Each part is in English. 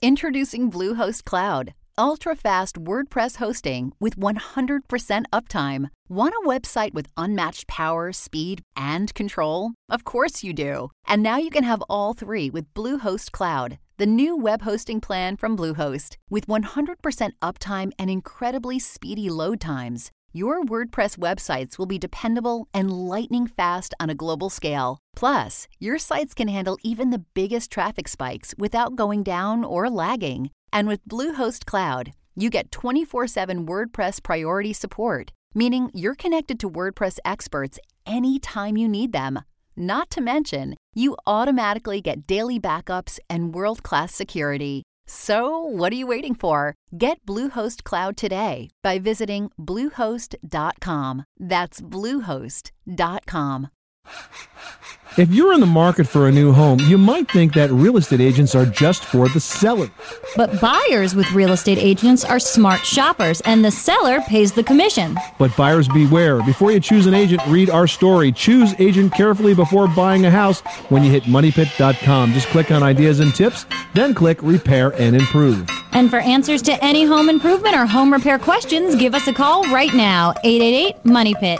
Introducing Bluehost Cloud, ultra-fast WordPress hosting with 100% uptime. Want a website with unmatched power, speed, and control? Of course you do. And now you can have all three with Bluehost Cloud, the new web hosting plan from Bluehost. With 100% uptime and incredibly speedy load times, your WordPress websites will be dependable and lightning fast on a global scale. Plus, your sites can handle even the biggest traffic spikes without going down or lagging. And with Bluehost Cloud, you get 24/7 WordPress priority support, meaning you're connected to WordPress experts anytime you need them. Not to mention, you automatically get daily backups and world-class security. So, what are you waiting for? Get Bluehost Cloud today by visiting Bluehost.com. That's Bluehost.com. If you're in the market for a new home, you might think that real estate agents are just for the seller. But buyers with real estate agents are smart shoppers, and the seller pays the commission. But buyers beware. Before you choose an agent, read our story. Choose agent carefully before buying a house when you hit MoneyPit.com. Just click on Ideas and Tips, then click Repair and Improve. And for answers to any home improvement or home repair questions, give us a call right now, 888-MONEYPIT.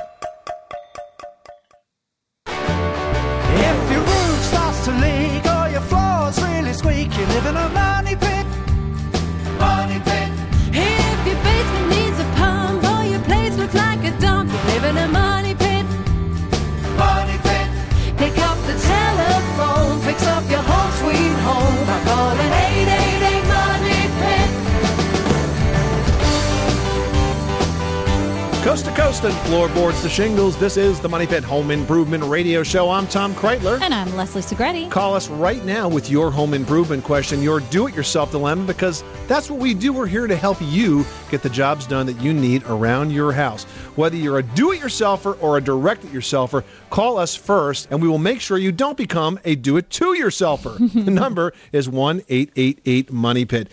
If your roof starts to leak or your floor's really squeak, you live in a money pit. Money pit. If your basement needs a pump or your place looks like a dump, you live in a money pit. Money pit. Pick up the telephone, fix up your home sweet home by calling 888-MONEY-PIT. Coast to coast and floorboards to shingles, this is the Money Pit Home Improvement Radio Show. I'm Tom Kreitler. And I'm Leslie Segretti. Call us right now with your home improvement question, your do-it-yourself dilemma, because that's what we do. We're here to help you get the jobs done that you need around your house. Whether you're a do-it-yourselfer or a direct-it-yourselfer, call us first, and we will make sure you don't become a do-it-to-yourselfer. The number is 1-888-MONEY-PIT,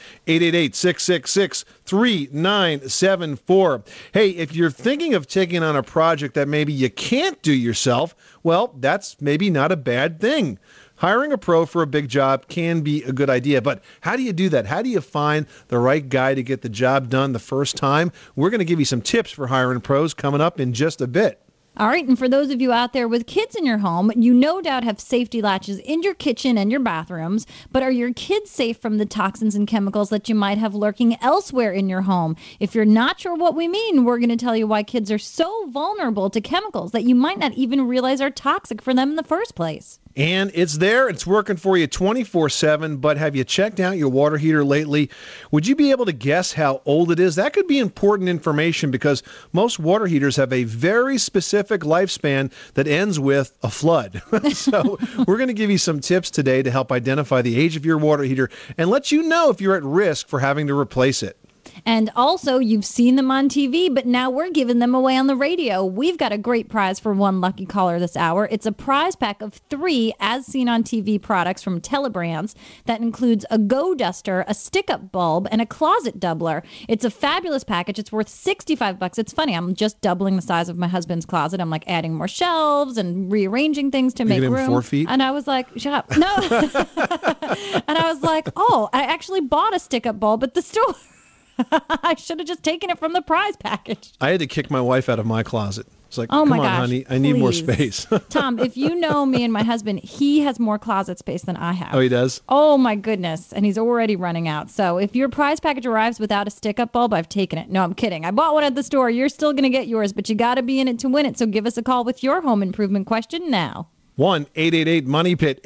888-666-3974. Hey, if you're thinking of taking on a project that maybe you can't do yourself, well, that's maybe not a bad thing. Hiring a pro for a big job can be a good idea, but how do you do that? How do you find the right guy to get the job done the first time? We're going to give you some tips for hiring pros coming up in just a bit. All right, and for those of you out there with kids in your home, you no doubt have safety latches in your kitchen and your bathrooms, but are your kids safe from the toxins and chemicals that you might have lurking elsewhere in your home? If you're not sure what we mean, we're going to tell you why kids are so vulnerable to chemicals that you might not even realize are toxic for them in the first place. And it's there. It's working for you 24/7. But have you checked out your water heater lately? Would you be able to guess how old it is? That could be important information because most water heaters have a very specific lifespan that ends with a flood. So we're going to give you some tips today to help identify the age of your water heater and let you know if you're at risk for having to replace it. And also, you've seen them on TV, but now we're giving them away on the radio. We've got a great prize for one lucky caller this hour. It's a prize pack of 3 as seen on TV products from Telebrands that includes a Go Duster, a stick-up bulb, and a closet doubler. It's a fabulous package. It's worth $65. It's funny. I'm just doubling the size of my husband's closet. I'm like adding more shelves and rearranging things to make room. 4 feet? And I was like, shut up. No. And I was like, oh, I actually bought a stick-up bulb at the store. I should have just taken it from the prize package. I had to kick my wife out of my closet. It's like, oh come my on, gosh, honey, I need more please. space. Tom, if you know me and my husband, he has more closet space than I have. Oh, he does? Oh, my goodness. And he's already running out. So if your prize package arrives without a stick-up bulb, I've taken it. No, I'm kidding. I bought one at the store. You're still going to get yours, but you got to be in it to win it. So give us a call with your home improvement question now. 1-888-MONEY-PIT,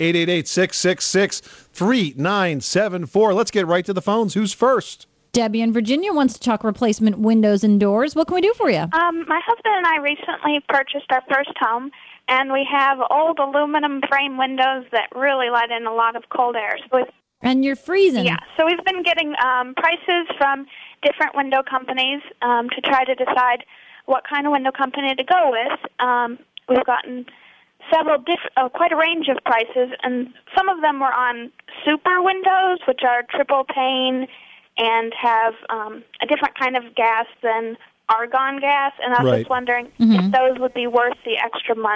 888-666-3974. Let's get right to the phones. Who's first? Debbie in Virginia wants to talk replacement windows and doors. What can we do for you? My husband and I recently purchased our first home, and we have old aluminum frame windows that really let in a lot of cold air. And you're freezing. Yeah, so we've been getting prices from different window companies to try to decide what kind of window company to go with. We've gotten quite a range of prices, and some of them were on super windows, which are triple pane and have a different kind of gas than argon gas, and I was just wondering if those would be worth the extra money.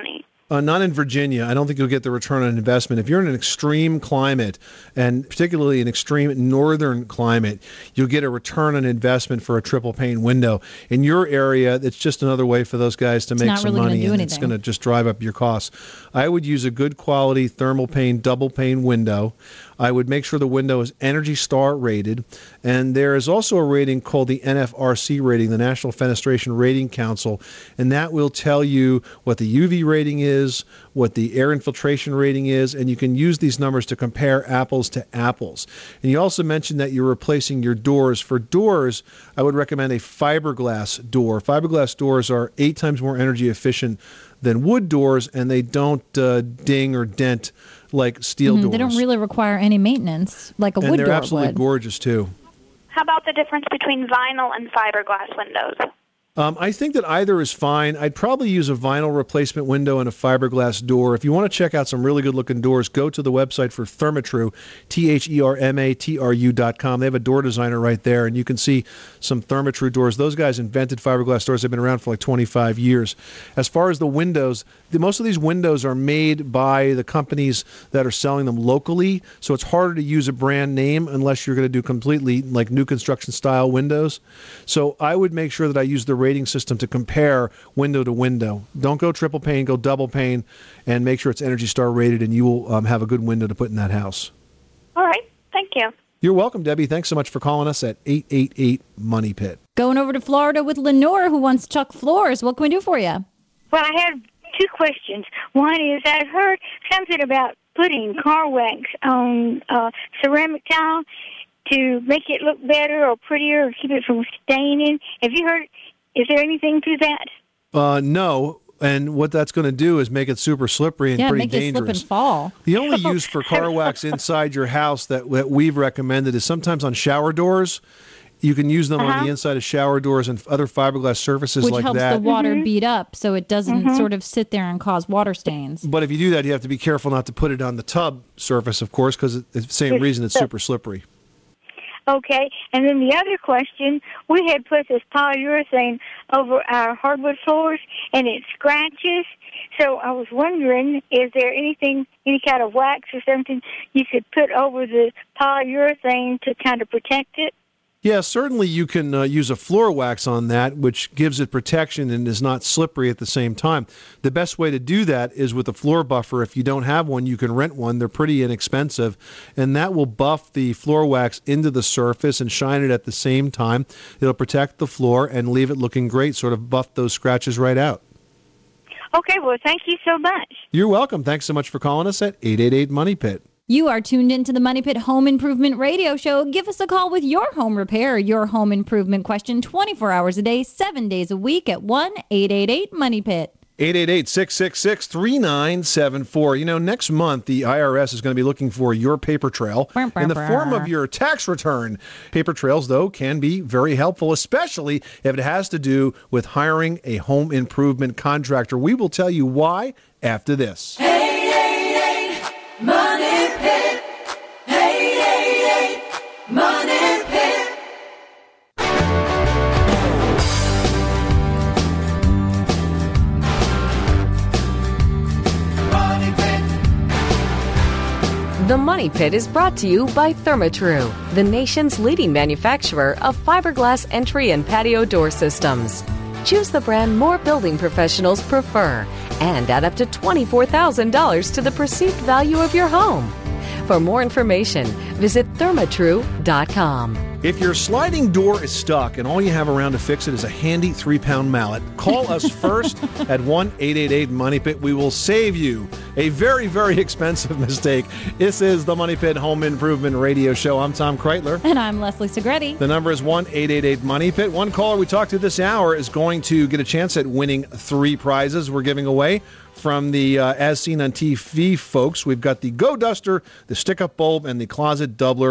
Not in Virginia. I don't think you'll get the return on investment. If you're in an extreme climate, and particularly an extreme northern climate, you'll get a return on investment for a triple pane window. In your area, it's just another way for those guys to make some money, and it's going to just drive up your costs. I would use a good quality thermal pane, double pane window. I would make sure the window is Energy Star rated. And there is also a rating called the NFRC rating, the National Fenestration Rating Council, and that will tell you what the UV rating is, what the air infiltration rating is, and you can use these numbers to compare apples to apples. And you also mentioned that you're replacing your doors. For doors, I would recommend a fiberglass door. Fiberglass doors are 8 times more energy efficient than wood doors, and they don't ding or dent like steel doors. They don't really require any maintenance like a wood door would. And they're absolutely gorgeous, too. How about the difference between vinyl and fiberglass windows? I think that either is fine. I'd probably use a vinyl replacement window and a fiberglass door. If you want to check out some really good-looking doors, go to the website for Therma-Tru, THERMATRU.com. They have a door designer right there, and you can see some Therma-Tru doors. Those guys invented fiberglass doors. They've been around for like 25 years. As far as the windows, most of these windows are made by the companies that are selling them locally, so it's harder to use a brand name unless you're going to do completely like new construction style windows. So I would make sure that I use the rating system to compare window to window. Don't go triple pane, go double pane, and make sure it's Energy Star rated, and you will have a good window to put in that house. All right. Thank you. You're welcome, Debbie. Thanks so much for calling us at 888-MONEY-PIT. Going over to Florida with Lenore, who wants Chuck floors. What can we do for you? Well, I have 2 questions. One is I've heard something about putting car wax on ceramic tile to make it look better or prettier or keep it from staining. Have you heard? Is there anything to that? No. And what that's going to do is make it super slippery and pretty dangerous. Yeah, make it slip and fall. The only use for car wax inside your house that we've recommended is sometimes on shower doors. You can use them on the inside of shower doors and other fiberglass surfaces like that. Which helps the water beat up so it doesn't sort of sit there and cause water stains. But if you do that, you have to be careful not to put it on the tub surface, of course, because it's the same reason it's super slippery. Okay, and then the other question, we had put this polyurethane over our hardwood floors, and it scratches. So I was wondering, is there any kind of wax or something you could put over the polyurethane to kind of protect it? Yeah, certainly you can use a floor wax on that, which gives it protection and is not slippery at the same time. The best way to do that is with a floor buffer. If you don't have one, you can rent one. They're pretty inexpensive, and that will buff the floor wax into the surface and shine it at the same time. It'll protect the floor and leave it looking great, sort of buff those scratches right out. Okay, well, thank you so much. You're welcome. Thanks so much for calling us at 888-MONEY-PIT. You are tuned into the Money Pit Home Improvement Radio Show. Give us a call with your home repair or your home improvement question 24 hours a day, 7 days a week at 1-888-MONEY-PIT. 888-666-3974. You know, next month, the IRS is going to be looking for your paper trail in the form of your tax return. Paper trails, though, can be very helpful, especially if it has to do with hiring a home improvement contractor. We will tell you why after this. 888-MONEY-PIT. 888-MONEY-PIT. The Money Pit is brought to you by Therma-Tru, the nation's leading manufacturer of fiberglass entry and patio door systems. Choose the brand more building professionals prefer and add up to $24,000 to the perceived value of your home. For more information, visit Therma-Tru.com. If your sliding door is stuck and all you have around to fix it is a handy 3-pound mallet, call us first at 1-888-MONEY-PIT. We will save you a very, very expensive mistake. This is the Money Pit Home Improvement Radio Show. I'm Tom Kreitler. And I'm Leslie Segretti. The number is 1-888-MONEY-PIT. One caller we talked to this hour is going to get a chance at winning 3 prizes we're giving away from the As Seen on TV folks. We've got the Go Duster, the Stick-Up Bulb, and the Closet Doubler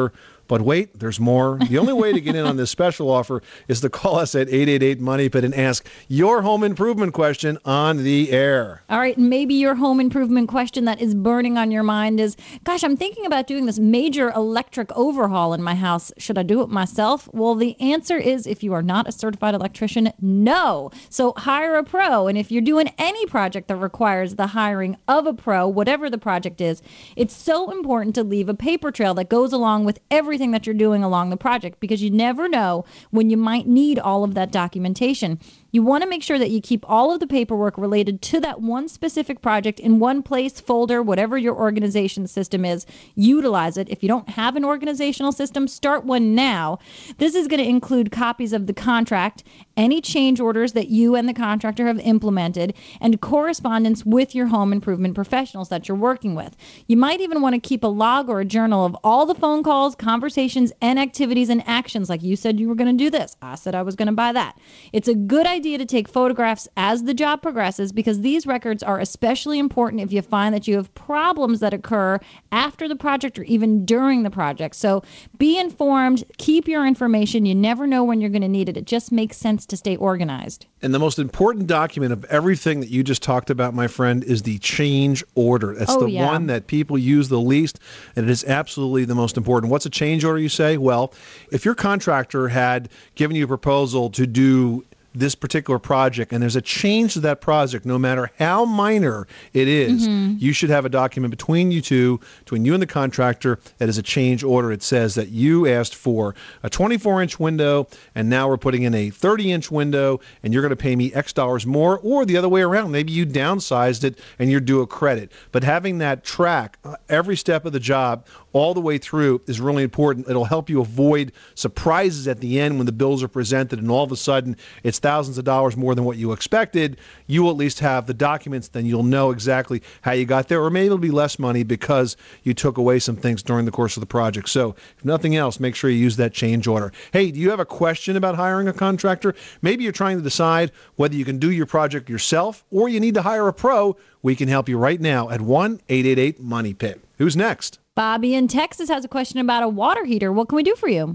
But wait, there's more. The only way to get in on this special offer is to call us at 888-MONEY-PIT and ask your home improvement question on the air. All right, maybe your home improvement question that is burning on your mind is, gosh, I'm thinking about doing this major electric overhaul in my house. Should I do it myself? Well, the answer is, if you are not a certified electrician, no. So hire a pro. And if you're doing any project that requires the hiring of a pro, whatever the project is, it's so important to leave a paper trail that goes along with everything that you're doing along the project, because you never know when you might need all of that documentation. You want to make sure that you keep all of the paperwork related to that one specific project in one place, folder, whatever your organization system is. Utilize it. If you don't have an organizational system, start one now. This is going to include copies of the contract, any change orders that you and the contractor have implemented, and correspondence with your home improvement professionals that you're working with. You might even want to keep a log or a journal of all the phone calls, conversations, and activities and actions. Like you said you were going to do this. I said I was going to buy that. It's a good idea to take photographs as the job progresses, because these records are especially important if you find that you have problems that occur after the project or even during the project. So be informed, keep your information. You never know when you're going to need it. It just makes sense to stay organized. And the most important document of everything that you just talked about, my friend, is the change order. That's one that people use the least, and it is absolutely the most important. What's a change order, you say? Well, if your contractor had given you a proposal to do this particular project, and there's a change to that project, no matter how minor it is, you should have a document between you two, between you and the contractor, that is a change order. It says that you asked for a 24-inch window, and now we're putting in a 30-inch window, and you're going to pay me X dollars more, or the other way around. Maybe you downsized it, and you're due a credit. But having that track every step of the job all the way through is really important. It'll help you avoid surprises at the end when the bills are presented, and all of a sudden it's thousands of dollars more than what you expected. You will at least have the documents, then you'll know exactly how you got there, or maybe it'll be less money because you took away some things during the course of the project. So if nothing else, make sure you use that change order. Hey, do you have a question about hiring a contractor? Maybe you're trying to decide whether you can do your project yourself or you need to hire a pro. We can help you right now at 1-888-MONEY-PIT. Who's next? Bobby in Texas has a question about a water heater. What can we do for you?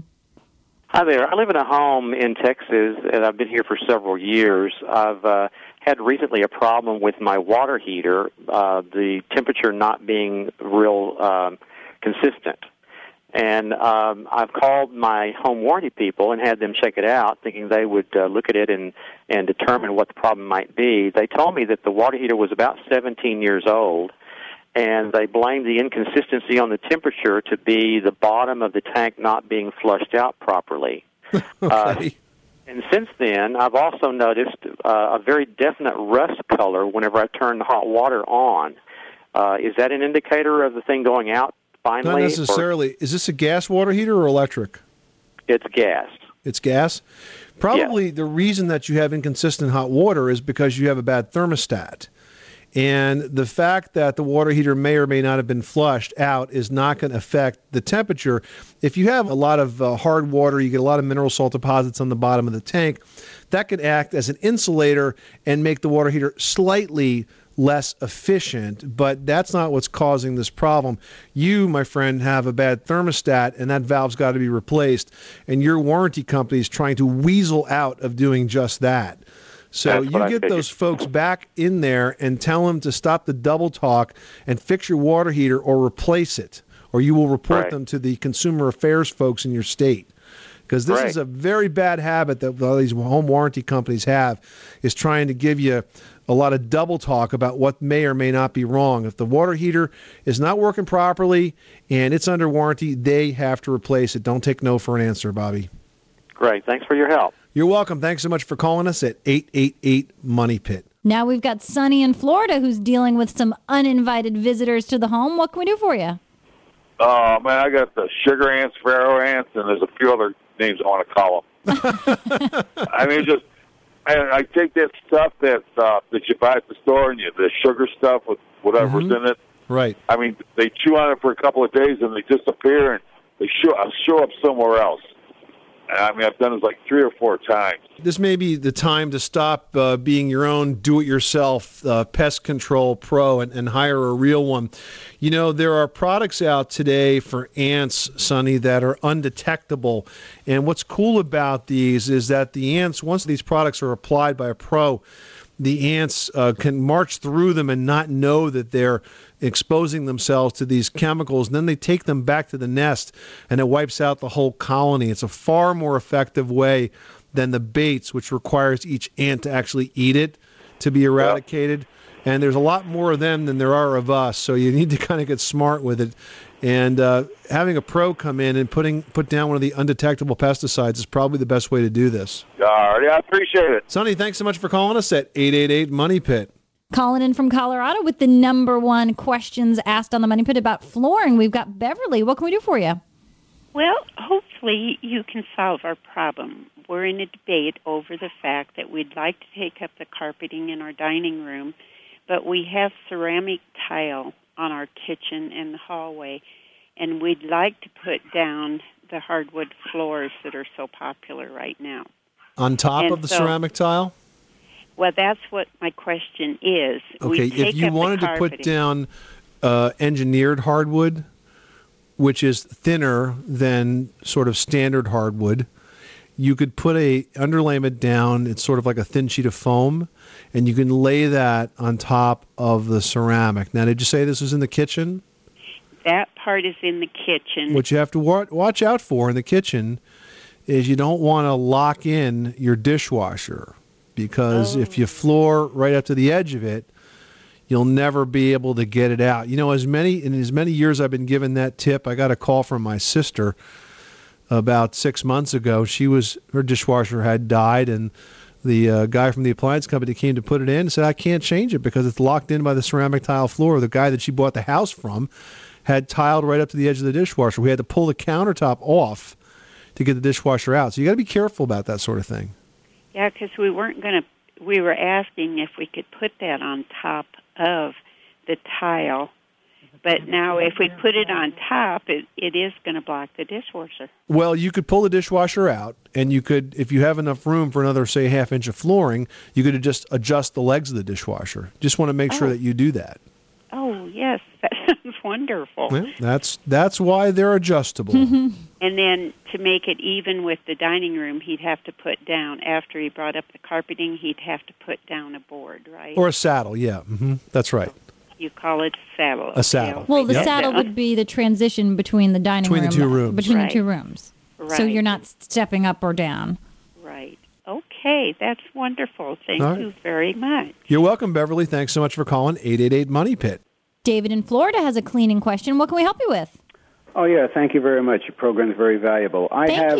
Hi there. I live in a home in Texas, and I've been here for several years. I've had recently a problem with my water heater, the temperature not being real consistent. And I've called my home warranty people and had them check it out, thinking they would look at it and determine what the problem might be. They told me that the water heater was about 17 years old, and they blamed the inconsistency on the temperature to be the bottom of the tank not being flushed out properly. Okay. And since then, I've also noticed a very definite rust color whenever I turn the hot water on. Is that an indicator of the thing going out finally? Not necessarily. Is this a gas water heater or electric? It's gas. It's gas? Probably the reason that you have inconsistent hot water is because you have a bad thermostat. And the fact that the water heater may or may not have been flushed out is not going to affect the temperature. If you have a lot of hard water, you get a lot of mineral salt deposits on the bottom of the tank, that could act as an insulator and make the water heater slightly less efficient, but that's not what's causing this problem. You, my friend, have a bad thermostat, and that valve's got to be replaced, and your warranty company is trying to weasel out of doing just that. So you get those folks back in there and tell them to stop the double talk and fix your water heater or replace it, or you will report them to the consumer affairs folks in your state. Because this is a very bad habit that all these home warranty companies have, is trying to give you a lot of double talk about what may or may not be wrong. If the water heater is not working properly and it's under warranty, they have to replace it. Don't take no for an answer, Bobby. Great. Thanks for your help. You're welcome. Thanks so much for calling us at 888-MONEY-PIT. Now we've got Sonny in Florida who's dealing with some uninvited visitors to the home. What can we do for you? Oh, man, I got the sugar ants, pharaoh ants, and there's a few other names I want to call them. I mean, I take that stuff that you buy at the store, and the sugar stuff with whatever's in it. Right. I mean, they chew on it for a couple of days, and they disappear, and they show up somewhere else. I mean, I've done this like 3 or 4 times. This may be the time to stop being your own do-it-yourself pest control pro and hire a real one. You know, there are products out today for ants, Sonny, that are undetectable. And what's cool about these is that the ants, once these products are applied by a pro, the ants can march through them and not know that they're exposing themselves to these chemicals. And then they take them back to the nest, and it wipes out the whole colony. It's a far more effective way than the baits, which requires each ant to actually eat it to be eradicated. Yep. And there's a lot more of them than there are of us, so you need to kind of get smart with it. And having a pro come in and put down one of the undetectable pesticides is probably the best way to do this. All right, I appreciate it. Sonny, thanks so much for calling us at 888-MONEY-PIT. Calling in from Colorado with the number one questions asked on the Money Pit about flooring. We've got Beverly. What can we do for you? Well, hopefully you can solve our problem. We're in a debate over the fact that we'd like to take up the carpeting in our dining room, but we have ceramic tile on our kitchen and the hallway, and we'd like to put down the hardwood floors that are so popular right now. On top of the ceramic tile? Well, that's what my question is. Okay, if you wanted to put down engineered hardwood, which is thinner than sort of standard hardwood, you could put a underlayment down. It's sort of like a thin sheet of foam, and you can lay that on top of the ceramic. Now, did you say this was in the kitchen? That part is in the kitchen. What you have to watch out for in the kitchen is you don't want to lock in your dishwasher, because if you floor right up to the edge of it, you'll never be able to get it out. You know, in as many years I've been given that tip, I got a call from my sister about 6 months ago. Her dishwasher had died, and the guy from the appliance company came to put it in and said, I can't change it because it's locked in by the ceramic tile floor. The guy that she bought the house from had tiled right up to the edge of the dishwasher. We had to pull the countertop off to get the dishwasher out. So you got to be careful about that sort of thing. Yeah, because we were asking if we could put that on top of the tile. But now if we put it on top, it is going to block the dishwasher. Well, you could pull the dishwasher out, and you could, if you have enough room for another, say, half inch of flooring, you could just adjust the legs of the dishwasher. Just want to make sure that you do that. Oh, yes. That sounds wonderful. Well, that's why they're adjustable. And then to make it even with the dining room, he'd have to put down, after he brought up the carpeting, he'd have to put down a board, right? Or a saddle, yeah. That's right. You call it saddle. A saddle. Well, the saddle would be the transition between the dining room. Between the two rooms. Between the two rooms. Right. So you're not stepping up or down. Right. Okay, that's wonderful. Thank you very much. You're welcome, Beverly. Thanks so much for calling 888-MONEY-PIT. David in Florida has a cleaning question. What can we help you with? Oh, yeah, thank you very much. Your program is very valuable. I have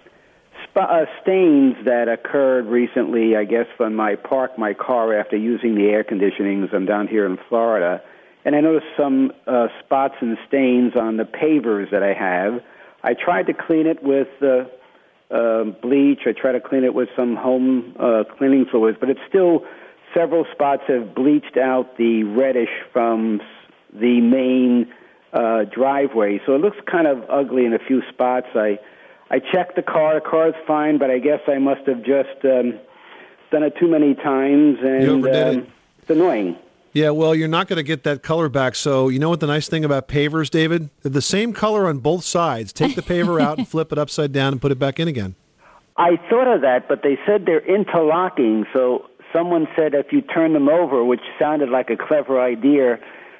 stains that occurred recently, I guess, when I parked my car after using the air conditionings. I'm down here in Florida. And I noticed some spots and stains on the pavers that I have. I tried to clean it with bleach. I tried to clean it with some home cleaning fluids, but it's still, several spots have bleached out the reddish from the main driveway. So it looks kind of ugly in a few spots. I checked the car's fine, but I guess I must have just done it too many times, and it's annoying. Yeah, well, you're not going to get that color back. So you know what the nice thing about pavers, David? They're the same color on both sides. Take the paver out and flip it upside down and put it back in again. I thought of that, but they said they're interlocking. So someone said if you turn them over, which sounded like a clever idea,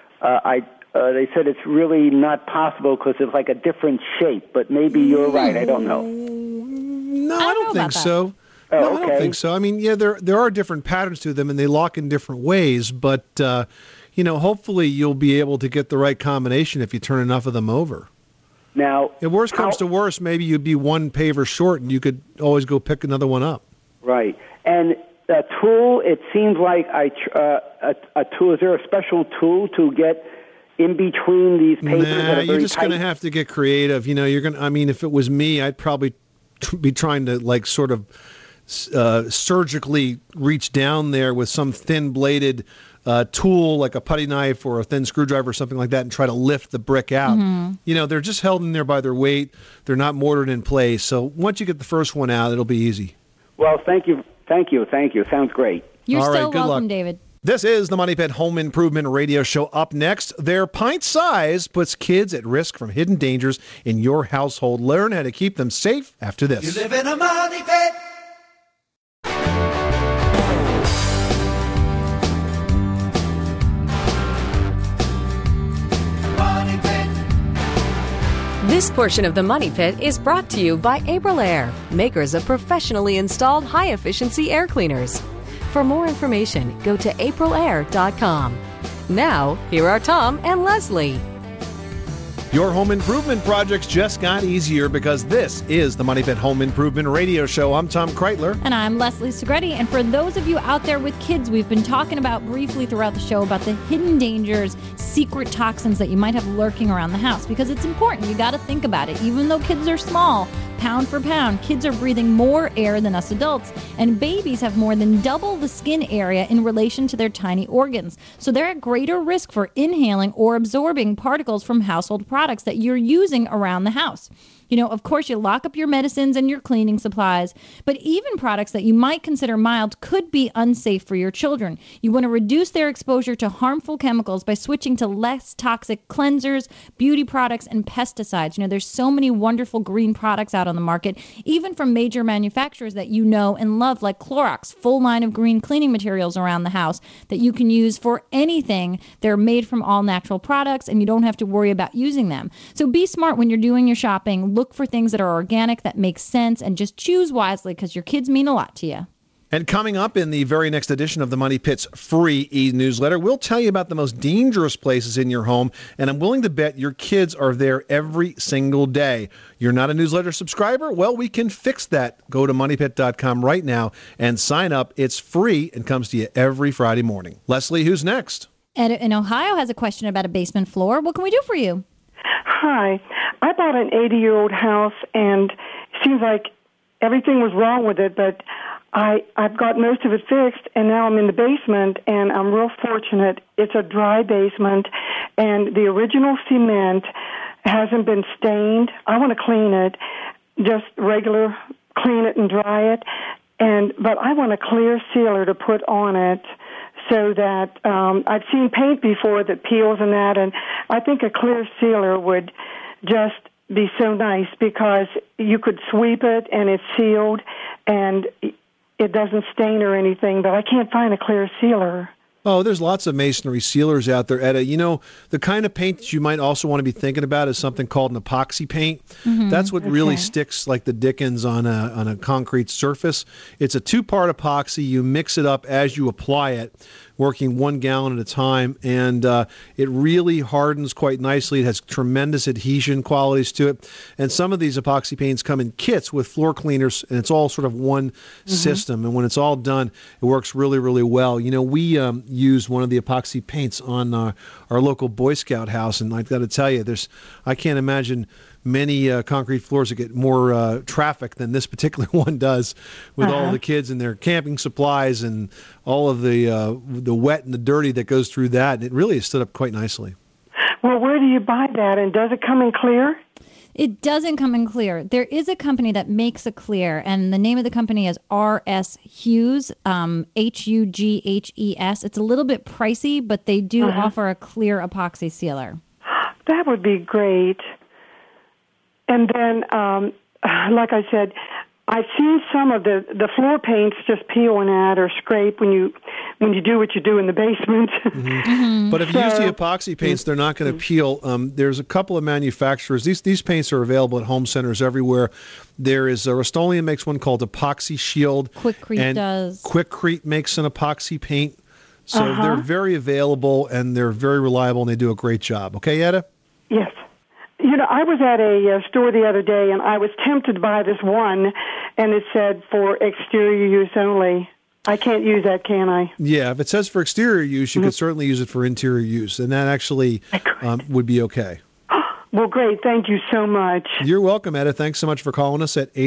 they said it's really not possible because it's like a different shape. But maybe you're right. I don't know. No, I don't think so. No, I don't think so. I mean, yeah, there are different patterns to them, and they lock in different ways. But, hopefully you'll be able to get the right combination if you turn enough of them over. Now, if worst comes to worst, maybe you'd be one paver short, and you could always go pick another one up. Right. And a tool, it seems like a tool. Is there a special tool to get in between these papers that are very you're just tight? going to have to get creative. You're going. I mean, if it was me, I'd probably be trying to sort of surgically reach down there with some thin-bladed tool like a putty knife or a thin screwdriver or something like that and try to lift the brick out. They're just held in there by their weight. They're not mortared in place. So once you get the first one out, it'll be easy. Well, thank you. Sounds great. You're All right, so good welcome, luck. David. This is the Money Pit Home Improvement Radio Show. Up next, their pint size puts kids at risk from hidden dangers in your household. Learn how to keep them safe after this. You live in a money pit. Money pit. This portion of the Money Pit is brought to you by Aprilaire, makers of professionally installed high-efficiency air cleaners. For more information, go to aprilaire.com. Now, here are Tom and Leslie. Your home improvement projects just got easier because this is the Money Pit Home Improvement Radio Show. I'm Tom Kreitler. And I'm Leslie Segretti. And for those of you out there with kids, we've been talking about briefly throughout the show about the hidden dangers, secret toxins that you might have lurking around the house, because it's important. You got to think about it. Even though kids are small, pound for pound, kids are breathing more air than us adults, and babies have more than double the skin area in relation to their tiny organs. So they're at greater risk for inhaling or absorbing particles from household products that you're using around the house. Of course, you lock up your medicines and your cleaning supplies, but even products that you might consider mild could be unsafe for your children. You want to reduce their exposure to harmful chemicals by switching to less toxic cleansers, beauty products, and pesticides. There's so many wonderful green products out on the market, even from major manufacturers that you know and love, like Clorox, full line of green cleaning materials around the house that you can use for anything. They're made from all natural products, and you don't have to worry about using them. So be smart when you're doing your shopping. Look for things that are organic, that make sense, and just choose wisely because your kids mean a lot to you. And coming up in the very next edition of the Money Pit's free e-newsletter, we'll tell you about the most dangerous places in your home, and I'm willing to bet your kids are there every single day. You're not a newsletter subscriber? Well, we can fix that. Go to moneypit.com right now and sign up. It's free and comes to you every Friday morning. Leslie, who's next? Ed in Ohio has a question about a basement floor. What can we do for you? Hi. I bought an 80-year-old house, and it seems like everything was wrong with it, but I've got most of it fixed, and now I'm in the basement, and I'm real fortunate. It's a dry basement, and the original cement hasn't been stained. I want to clean it, just regular, clean it and dry it, but I want a clear sealer to put on it so that I've seen paint before that peels and that, and I think a clear sealer would just be so nice because you could sweep it and it's sealed and it doesn't stain or anything, but I can't find a clear sealer. Oh, there's lots of masonry sealers out there, Etta. The kind of paint that you might also want to be thinking about is something called an epoxy paint. That's what really sticks like the dickens on a concrete surface. It's a two-part epoxy. You mix it up as you apply it, working 1 gallon at a time, and it really hardens quite nicely. It has tremendous adhesion qualities to it. And some of these epoxy paints come in kits with floor cleaners, and it's all sort of one system. And when it's all done, it works really, really well. We used one of the epoxy paints on our local Boy Scout house, and I've got to tell you, I can't imagine many concrete floors that get more traffic than this particular one does, with all the kids and their camping supplies and all of the wet and the dirty that goes through that. And it really has stood up quite nicely. Well, where do you buy that, and does it come in clear? It doesn't come in clear. There is a company that makes a clear, and the name of the company is R.S. Hughes, Hughes. It's a little bit pricey, but they do offer a clear epoxy sealer. That would be great. And then, like I said, I've seen some of the floor paints just peel and add or scrape when you do what you do in the basement. But if you use the epoxy paints, they're not going to peel. There's a couple of manufacturers. These paints are available at home centers everywhere. There is Rust-Oleum makes one called Epoxy Shield. Quikrete does. Quikrete makes an epoxy paint. So they're very available and they're very reliable and they do a great job. Okay, Etta? Yes. I was at a store the other day, and I was tempted to buy this one, and it said for exterior use only. I can't use that, can I? Yeah, if it says for exterior use, you could certainly use it for interior use, and that actually would be okay. Well, great. Thank you so much. You're welcome, Etta. Thanks so much for calling us at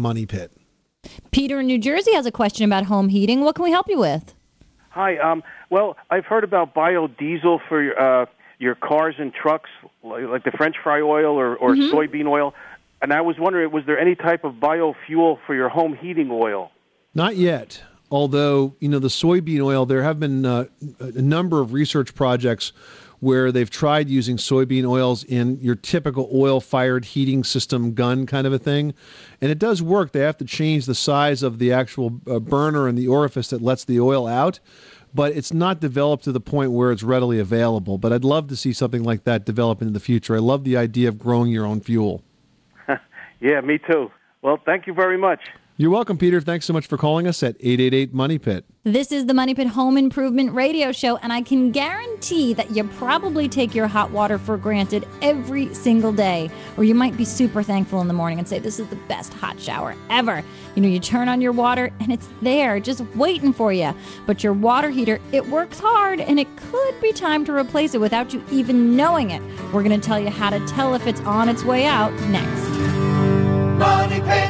888-MONEY-PIT. Peter in New Jersey has a question about home heating. What can we help you with? Hi. Well, I've heard about biodiesel for your cars and trucks, like the French fry oil or soybean oil. And I was wondering, was there any type of biofuel for your home heating oil? Not yet. Although, the soybean oil, there have been a number of research projects where they've tried using soybean oils in your typical oil-fired heating system gun kind of a thing. And it does work. They have to change the size of the actual burner and the orifice that lets the oil out. But it's not developed to the point where it's readily available. But I'd love to see something like that develop in the future. I love the idea of growing your own fuel. Yeah, me too. Well, thank you very much. You're welcome, Peter. Thanks so much for calling us at 888-MONEY-PIT. This is the Money Pit Home Improvement Radio Show, and I can guarantee that you probably take your hot water for granted every single day, or you might be super thankful in the morning and say, this is the best hot shower ever. You turn on your water, and it's there, just waiting for you. But your water heater, it works hard, and it could be time to replace it without you even knowing it. We're going to tell you how to tell if it's on its way out next. Money Pit.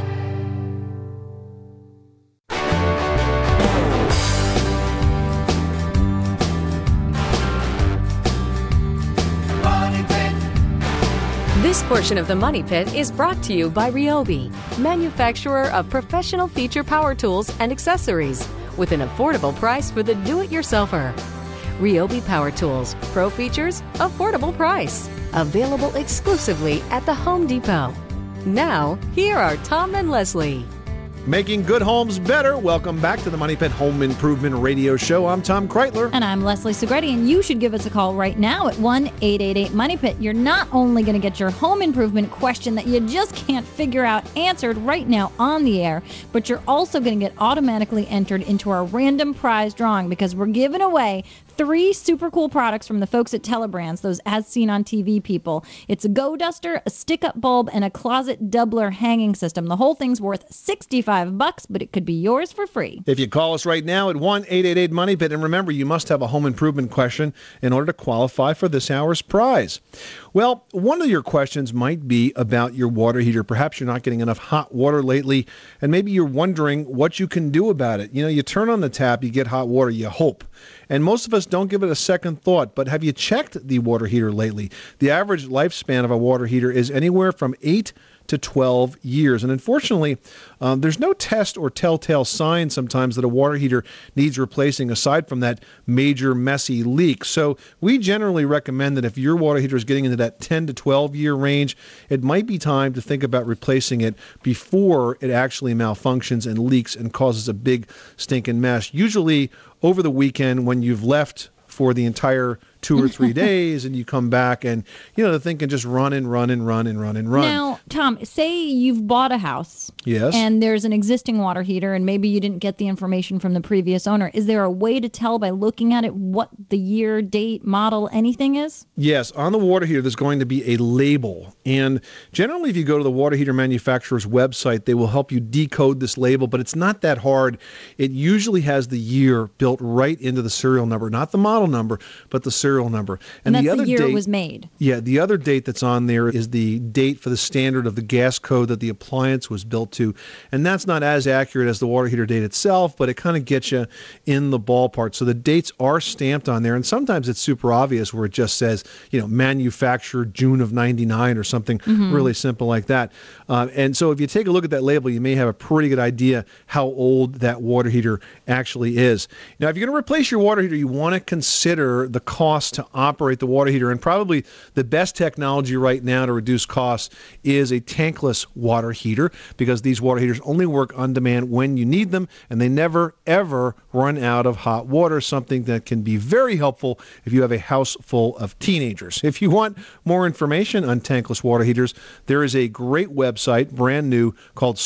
This portion of the Money Pit is brought to you by Ryobi, manufacturer of professional feature power tools and accessories, with an affordable price for the do-it-yourselfer. Ryobi Power Tools, pro features, affordable price. Available exclusively at the Home Depot. Now, here are Tom and Leslie. Making good homes better. Welcome back to the Money Pit Home Improvement Radio Show. I'm Tom Kreitler. And I'm Leslie Segretti, and you should give us a call right now at 1-888-MONEY-PIT. You're not only going to get your home improvement question that you just can't figure out answered right now on the air, but you're also going to get automatically entered into our random prize drawing, because we're giving away 3 super cool products from the folks at Telebrands, those as seen on TV people. It's a Go Duster, a stick-up bulb, and a closet doubler hanging system. The whole thing's worth $65, but it could be yours for free. If you call us right now at 1-888-MONEY-PIT, and remember, you must have a home improvement question in order to qualify for this hour's prize. Well, one of your questions might be about your water heater. Perhaps you're not getting enough hot water lately, and maybe you're wondering what you can do about it. You turn on the tap, you get hot water, you hope. And most of us don't give it a second thought, but have you checked the water heater lately? The average lifespan of a water heater is anywhere from 8 to 12 years. And unfortunately, there's no test or telltale sign sometimes that a water heater needs replacing aside from that major messy leak. So we generally recommend that if your water heater is getting into that 10 to 12 year range, it might be time to think about replacing it before it actually malfunctions and leaks and causes a big stinking mess. Usually over the weekend when you've left for the entire 2 or 3 days and you come back and, the thing can just run and run and run and run and run. Now, Tom, say you've bought a house. Yes. And there's an existing water heater and maybe you didn't get the information from the previous owner. Is there a way to tell by looking at it what the year, date, model, anything is? Yes. On the water heater, there's going to be a label. And generally, if you go to the water heater manufacturer's website, they will help you decode this label, but it's not that hard. It usually has the year built right into the serial number, not the model number, but the serial number. And that's the other the year date, it was made. Yeah, the other date that's on there is the date for the standard of the gas code that the appliance was built to. And that's not as accurate as the water heater date itself, but it kind of gets you in the ballpark. So the dates are stamped on there. And sometimes it's super obvious where it just says, manufactured June of 99 or something really simple like that. And so if you take a look at that label, you may have a pretty good idea how old that water heater actually is. Now, if you're going to replace your water heater, you want to consider the cost to operate the water heater. And probably the best technology right now to reduce costs is a tankless water heater, because these water heaters only work on demand when you need them, and they never, ever run out of hot water, something that can be very helpful if you have a house full of teenagers. If you want more information on tankless water heaters, there is a great website, brand new, called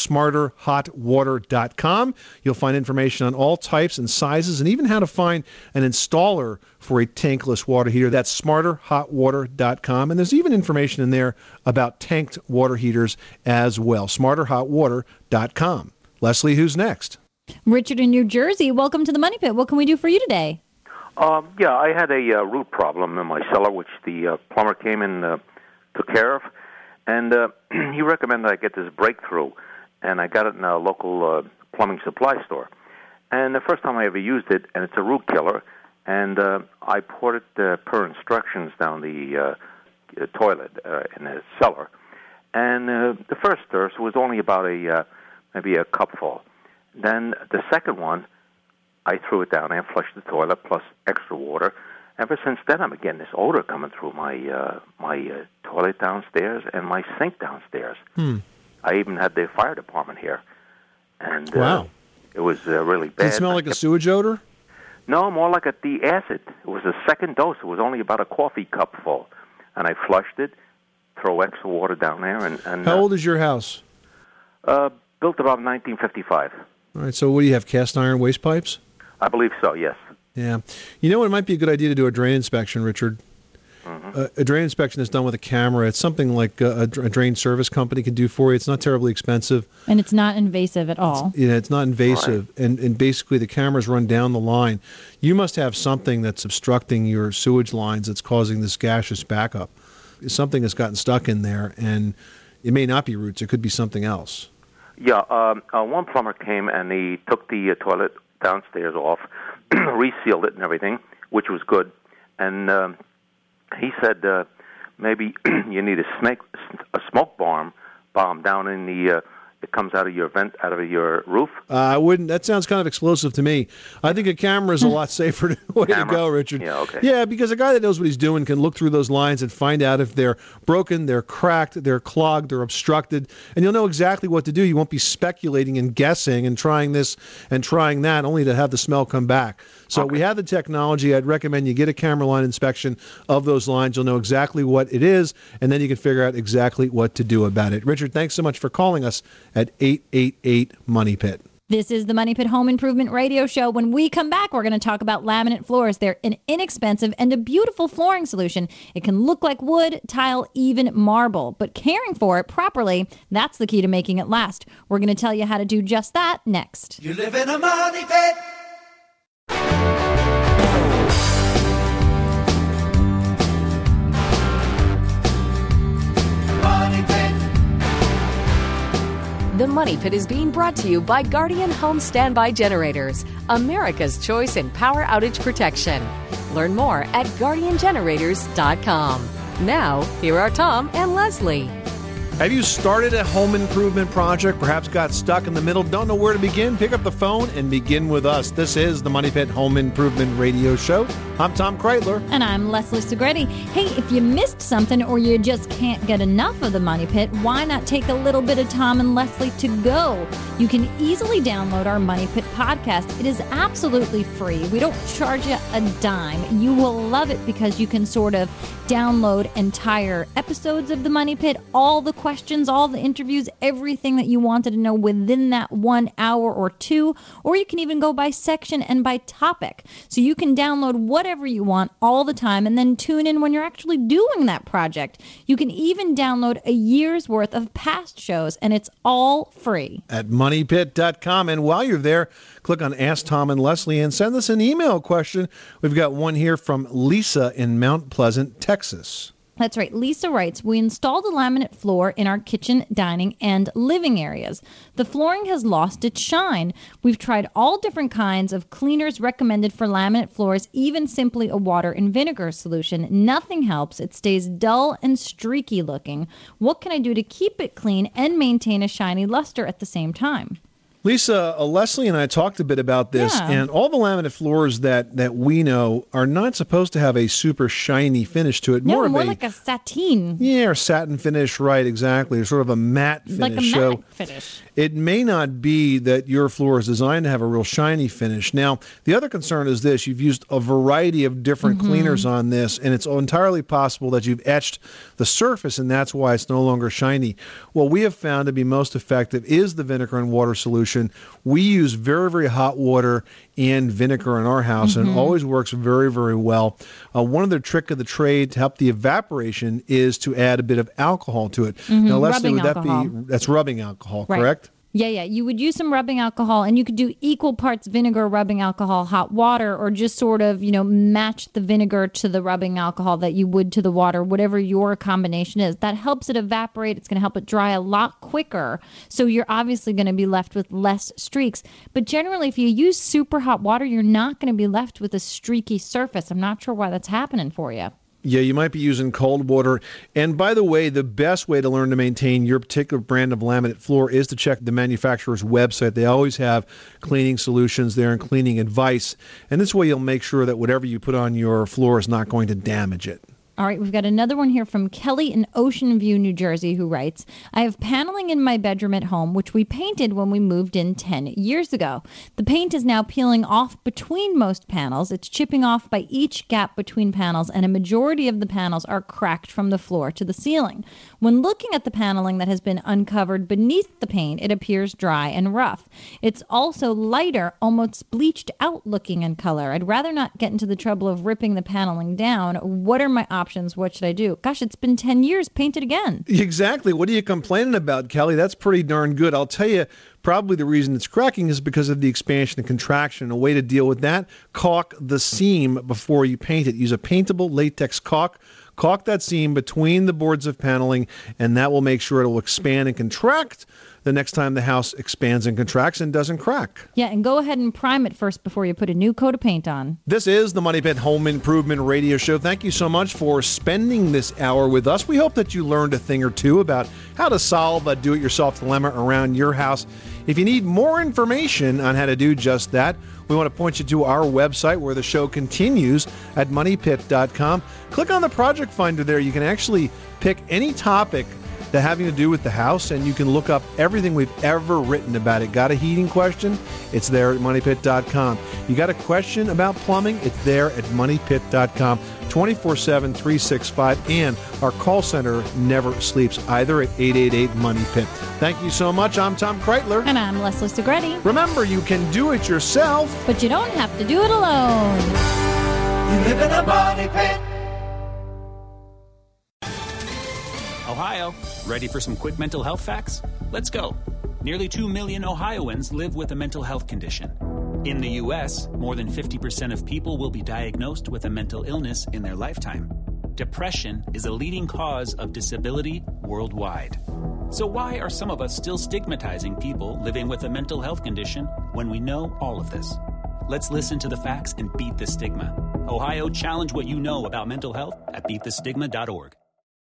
smarterhotwater.com. You'll find information on all types and sizes and even how to find an installer for a tankless water heater. That's smarterhotwater.com. And there's even information in there about tanked water heaters as well. smarterhotwater.com. Leslie, who's next? Richard in New Jersey. Welcome to the Money Pit. What can we do for you today? Yeah, I had a root problem in my cellar, which the plumber came and took care of. And he recommended I get this breakthrough. And I got it in a local plumbing supply store. And the first time I ever used it, and it's a root killer, and I poured it per instructions down the toilet in the cellar. And the first thirst was only about maybe a cupful. Then the second one, I threw it down and flushed the toilet plus extra water. Ever since then, I'm getting this odor coming through my toilet downstairs and my sink downstairs. I even had the fire department here, and wow, it was really bad. Did it smell like a sewage odor? No, more like the acid. It was a second dose. It was only about a coffee cup full, and I flushed it, throw extra water down there, and How old is your house? Built about 1955. All right, so what do you have, cast iron waste pipes? I believe so, yes. Yeah. You know, it might be a good idea to do a drain inspection, Richard. A drain inspection is done with a camera. It's something like a drain service company can do for you. It's not terribly expensive. And it's not invasive at all. Yeah, it's not invasive. Right. And basically the cameras run down the line. You must have something that's obstructing your sewage lines that's causing this gaseous backup. Something has gotten stuck in there, and it may not be roots. It could be something else. Yeah, one plumber came and he took the toilet downstairs off, resealed it and everything, which was good. And he said maybe you need a smoke bomb down in the it comes out of your vent, out of your roof. I wouldn't. That sounds kind of explosive to me. I think a camera is a lot safer way to go, Richard. Yeah, okay. Yeah, because a guy that knows what he's doing can look through those lines and find out if they're broken, they're cracked, they're clogged, they're obstructed, and you'll know exactly what to do. You won't be speculating and guessing and trying this and trying that, only to have the smell come back. So we have the technology. I'd recommend you get a camera line inspection of those lines. You'll know exactly what it is, and then you can figure out exactly what to do about it. Richard, thanks so much for calling us at 888-MONEY-PIT. This is the Money Pit Home Improvement Radio Show. When we come back, we're going to talk about laminate floors. They're an inexpensive and a beautiful flooring solution. It can look like wood, tile, even marble. But caring for it properly, that's the key to making it last. We're going to tell you how to do just that next. You live in a money pit. The Money Pit is being brought to you by Guardian Home Standby Generators, America's choice in power outage protection. Learn more at guardiangenerators.com. Now, here are Tom and Leslie. Have you started a home improvement project, perhaps got stuck in the middle, don't know where to begin? Pick up the phone and begin with us. This is the Money Pit Home Improvement Radio Show. I'm Tom Kreitler. And I'm Leslie Segretti. Hey, if you missed something or you just can't get enough of the Money Pit, why not take a little bit of Tom and Leslie to go? You can easily download our Money Pit podcast. It is absolutely free. We don't charge you a dime. You will love it because you can sort of download entire episodes of the Money Pit, all the questions, all the interviews, everything that you wanted to know within that 1 hour or two, or you can even go by section and by topic. So you can download whatever you want all the time and then tune in when you're actually doing that project. You can even download a year's worth of past shows, and it's all free. At moneypit.com. And while you're there, click on Ask Tom and Leslie and send us an email question. We've got one here from Lisa in Mount Pleasant, Texas. That's right. Lisa writes, we installed a laminate floor in our kitchen, dining, and living areas. The flooring has lost its shine. We've tried all different kinds of cleaners recommended for laminate floors, even simply a water and vinegar solution. Nothing helps. It stays dull and streaky looking. What can I do to keep it clean and maintain a shiny luster at the same time? Lisa, Leslie and I talked a bit about this, and all the laminate floors that we know are not supposed to have a super shiny finish to it. More like a sateen. Yeah, or satin finish, right, exactly. Sort of a matte finish. Like a matte finish. It may not be that your floor is designed to have a real shiny finish. Now, the other concern is this. You've used a variety of different cleaners on this, and it's entirely possible that you've etched the surface, and that's why it's no longer shiny. What we have found to be most effective is the vinegar and water solution. We use very, very hot water and vinegar in our house, and it always works very, very well. One of the trick of the trade to help the evaporation is to add a bit of alcohol to it. Now, Leslie, rubbing alcohol. That's rubbing alcohol, right. Correct? Yeah. You would use some rubbing alcohol, and you could do equal parts vinegar, rubbing alcohol, hot water, or just sort of, match the vinegar to the rubbing alcohol that you would to the water, whatever your combination is. That helps it evaporate. It's going to help it dry a lot quicker. So you're obviously going to be left with less streaks. But generally, if you use super hot water, you're not going to be left with a streaky surface. I'm not sure why that's happening for you. Yeah, you might be using cold water. And by the way, the best way to learn to maintain your particular brand of laminate floor is to check the manufacturer's website. They always have cleaning solutions there and cleaning advice. And this way you'll make sure that whatever you put on your floor is not going to damage it. All right, we've got another one here from Kelly in Ocean View, New Jersey, who writes, I have paneling in my bedroom at home, which we painted when we moved in 10 years ago. The paint is now peeling off between most panels. It's chipping off by each gap between panels, and a majority of the panels are cracked from the floor to the ceiling. When looking at the paneling that has been uncovered beneath the paint, it appears dry and rough. It's also lighter, almost bleached out looking in color. I'd rather not get into the trouble of ripping the paneling down. What are my options? What should I do? Gosh, it's been 10 years. Paint it again. Exactly. What are you complaining about, Kelly? That's pretty darn good. I'll tell you, probably the reason it's cracking is because of the expansion and contraction. A way to deal with that, caulk the seam before you paint it. Use a paintable latex caulk. Caulk that seam between the boards of paneling, and that will make sure it will expand and contract the next time the house expands and contracts and doesn't crack. Yeah, and go ahead and prime it first before you put a new coat of paint on. This is the Money Pit Home Improvement Radio Show. Thank you so much for spending this hour with us. We hope that you learned a thing or two about how to solve a do-it-yourself dilemma around your house. If you need more information on how to do just that, we want to point you to our website where the show continues at moneypit.com. Click on the project finder there. You can actually pick any topic that having to do with the house, and you can look up everything we've ever written about it. Got a heating question? It's there at moneypit.com. You got a question about plumbing? It's there at moneypit.com. 24/7, 365, and our call center never sleeps either at 888-MONEY-PIT. Thank you so much. I'm Tom Kreitler. And I'm Leslie Segretti. Remember, you can do it yourself, but you don't have to do it alone. You live in a money pit. Ohio, ready for some quick mental health facts? Let's go. Nearly 2 million Ohioans live with a mental health condition. In the U.S., more than 50% of people will be diagnosed with a mental illness in their lifetime. Depression is a leading cause of disability worldwide. So why are some of us still stigmatizing people living with a mental health condition when we know all of this? Let's listen to the facts and beat the stigma. Ohio, challenge what you know about mental health at beatthestigma.org.